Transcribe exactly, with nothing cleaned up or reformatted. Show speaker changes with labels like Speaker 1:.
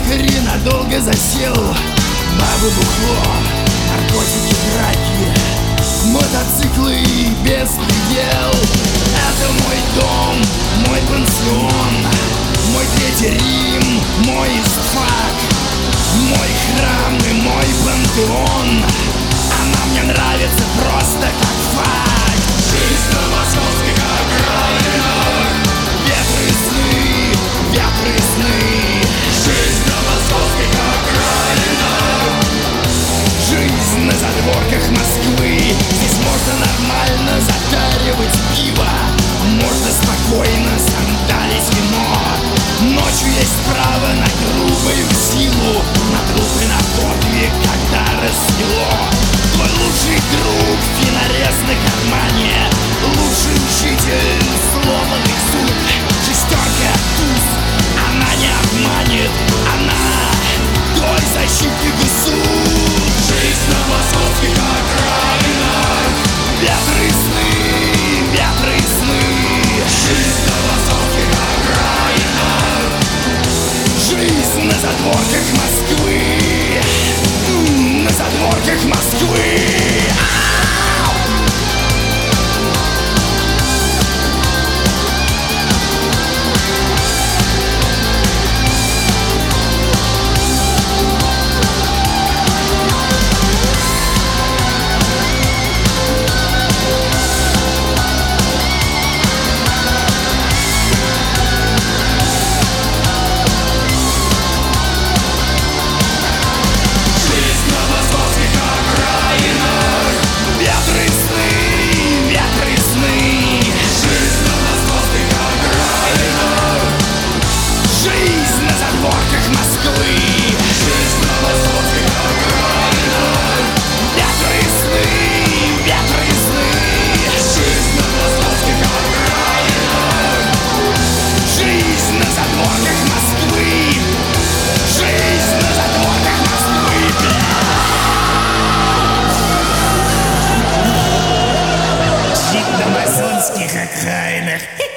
Speaker 1: якори надолго засел. Бабы, бухло, наркотики, драки, мотоциклы и беспредел. Это мой дом, мой пансион, мой Третий Рим, мой Исфак, мой храм и мой пантеон. Она мне нравится просто как факт. Жизнь на московских окраинах, ветры и сны, ветры и сны. Жизнь на московских окраинах, жизнь на задворках Москвы. Здесь можно нормально затаривать пиво, можно спокойно сандалить вино. Ночью есть право на грубую силу, на труп и на подвиг, когда рассвело. Твой лучший друг — винорез на кармане, лучший учитель — сломанный зуб. Шестерка туз, она не обманет, она твой защитник и суд. Жизнь на московских окраинах, ветры и сны, ветры и сны. Жизнь на московских окраинах, жизнь на задворках Москвы, на задворках Москвы.
Speaker 2: Амазонских окраинах.